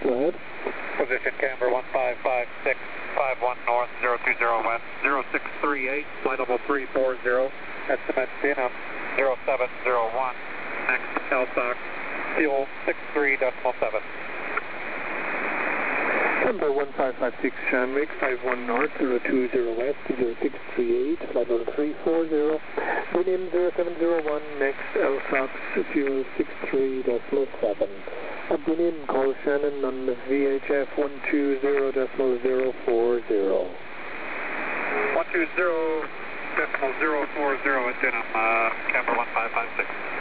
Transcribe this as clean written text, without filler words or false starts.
go ahead. Position camber 155651 north, 020 west, 0638, flight level 340, estimate Vietnam 0701, next LSOC, fuel 63.7. Camber 1556 Shamrock, 51 north, 020 west, 0638, flight level 340, Vietnam 0701, next LSOC, fuel 63.7. Abdinin, call Shannon on the VHF 120.040. 120.040 at Denham, camber 1556.